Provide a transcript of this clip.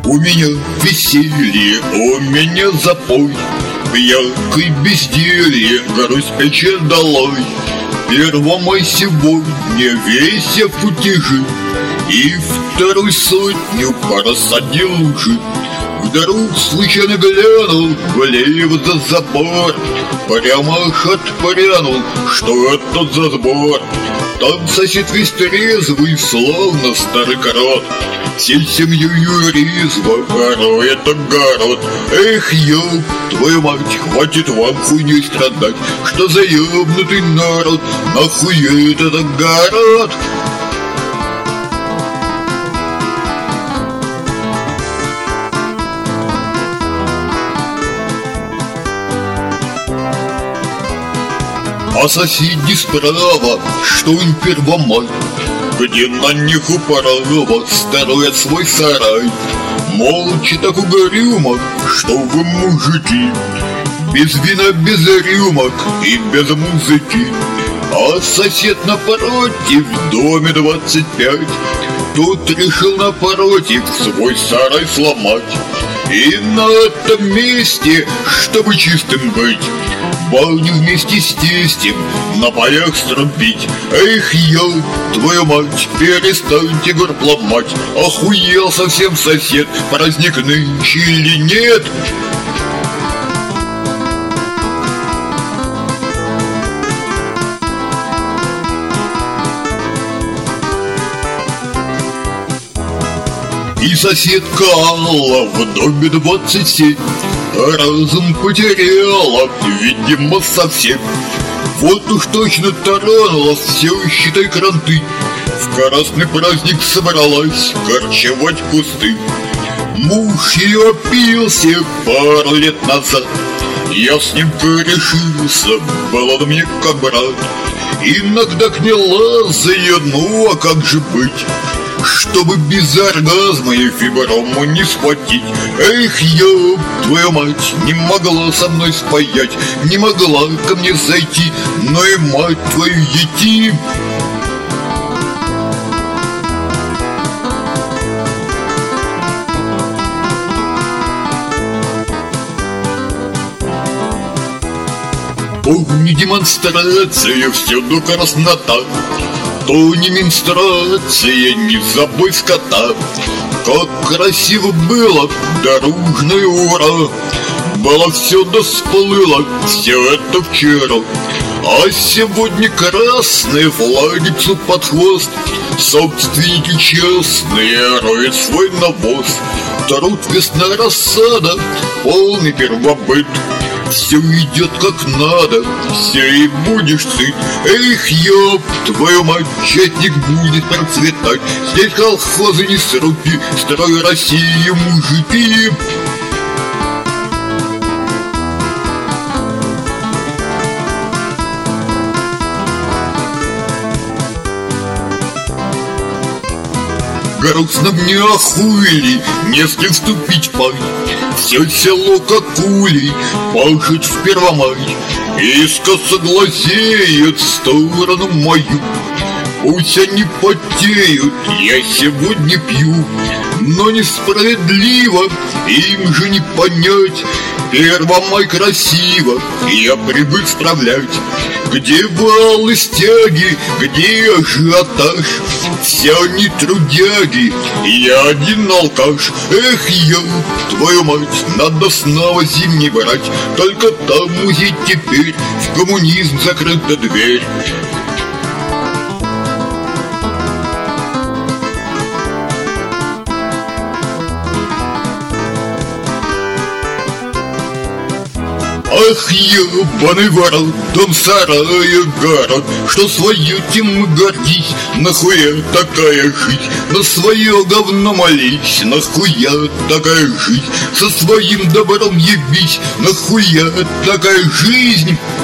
У меня веселье, у меня запой, пьянкой безделье, грусть печаль долой. Первомай сегодня весь в кутежи, и вторую сотню просадил уже. Вдруг случайно глянул влево за забор, прямо аж отпрянул, что это за сбор. Там сосед весь трезвый, словно старый крот, всей семьёю резво роет огород. Эх, ёб твою мать, хватит вам хуйней страдать. Что за ёбнутый народ, нахуй этот огород? А соседи справа, что им Первомай, где на них управа строят свой сарай. Молча так угрюмо, что вы мужики, без вина, без рюмок и без музыки. А сосед напротив, в доме 25, тут решил напротив свой сарай сломать. И на этом месте, чтобы чистым быть, баню вместе с тестем на полях стромпить. Эх, ёб твою мать, перестаньте горб ломать. Охуел совсем сосед, праздник нынче или нет? И соседка Алла в доме 27 разум потеряла, видимо, совсем. Вот уж точно таранулась, все, считай, кранты. В красный праздник собралась корчевать кусты. Муж ее опился пару лет назад, я с ним корешился, был он мне как брат. Иногда к ней лазаю, ну а как же быть, чтобы без оргазма и фиброму не схватить. Эх, ёб твою мать, не могла со мной спаять, не могла ко мне зайти, но и мать твою етим. То не демонстрация, всюду краснота, то не менструация, не забыть скота. Как красиво было, дорожное ура, было все да всплыло, все это вчера. А сегодня красные флаги под хвост, собственники честные роют свой навоз. Труд, весна, рассада, полный первобыт, все идет как надо, все и будешь сыт. Эх, ёб твою мать, четник будет процветать. Здесь колхозы не сруби, строй Россию, мужики. Грустно мне охуели, не с кем вступить пай. Все село как улей, пашет в Первомай. Искоса глазеют в сторону мою. Пусть они потеют, я сегодня пью, но несправедливо им же не понять. Первомай красиво, я привык справлять. Где валы стяги, где ажиотаж, все они трудяги, я один алкаш. Эх, ёб твою мать, надо снова зимний брать, только там музей теперь, в коммунизм закрыта дверь. Ах, ебаный ворот, дом, сарай, город, что свою тему гордись, нахуя такая жить, на свое говно молись, нахуя такая жизнь, со своим добром ебись, нахуя такая жизнь.